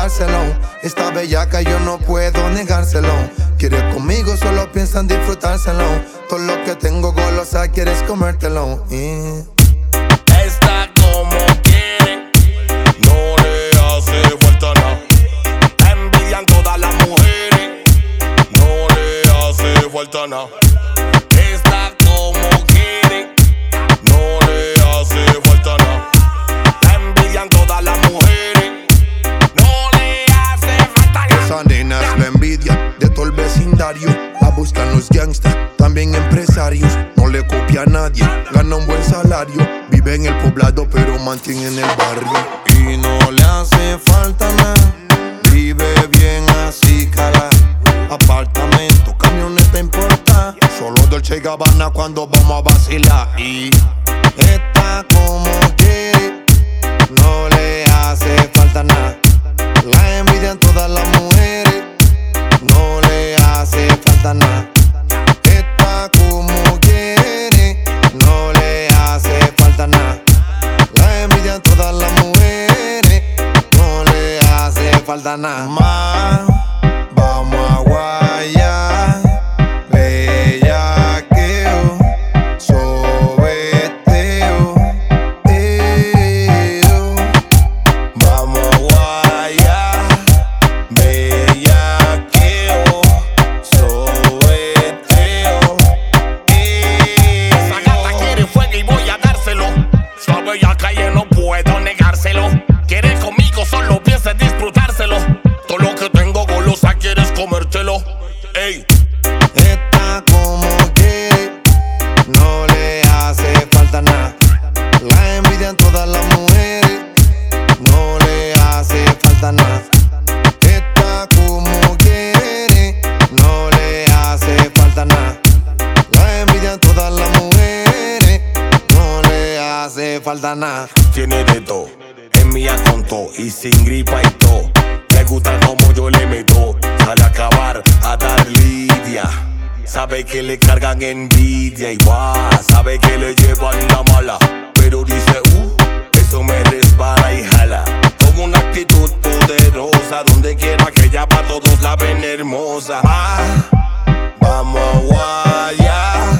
dárselo. Esta bellaca yo no puedo negárselo. Quieres conmigo, solo piensa en disfrutárselo. Todo lo que tengo golosa, quieres comértelo. Está como quiere, no le hace falta nada. La envidian todas las mujeres, no le hace falta nada. Está como quiere, no le hace falta nada. La envidian todas las mujeres, no le hace falta nada. Esa nena es la envidia de todo el vecindario. La buscan los gangsters, también empresarios. No le copia a nadie, gana un buen salario. Vive en el poblado pero mantiene en el barrio. Y no le hace falta nada, vive bien así, cala. Apartamento, camioneta te importa. Solo Dolce & Gabbana cuando vamos a vacilar. Y está como quiere, no le hace falta nada. La envidian todas las mujeres, no le hace falta nada. Está como quiere, no le hace falta nada. La envidian todas las mujeres, no le hace falta nada. Más, vamos a guayar, bellaqueo, sobeteo, vamos a guayar, bellaqueo, sobeteo, Esa gata quiere fuego y voy a dárselo. Esa bellaca y no puedo negárselo. Quieres conmigo, solo piensa en disfrutárselo. Todo lo que tengo golosa, quieres comértelo. Ey. Está como quiere, no le hace falta nada. La envidian todas las mujeres, no le hace falta nada. Está como quiere, no le hace falta nada. La envidian todas las mujeres, no le hace falta nada. Tiene de todo, es mía con todo y sin gripa y todo. Le gusta como yo le meto, sale a acabar a dar lidia. Sabe que le cargan envidia y sabe que le llevan la mala. Pero dice, eso me resbala y jala. Con una actitud poderosa, donde quiera que ella va todos la ven hermosa. Vamos a guayar,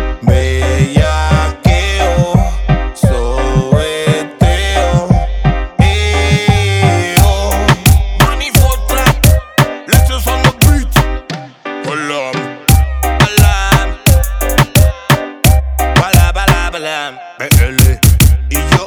bellaqueo, sobeteo, money for trap, let's on the beat. Balam, bala, bala, balam, BL y yo.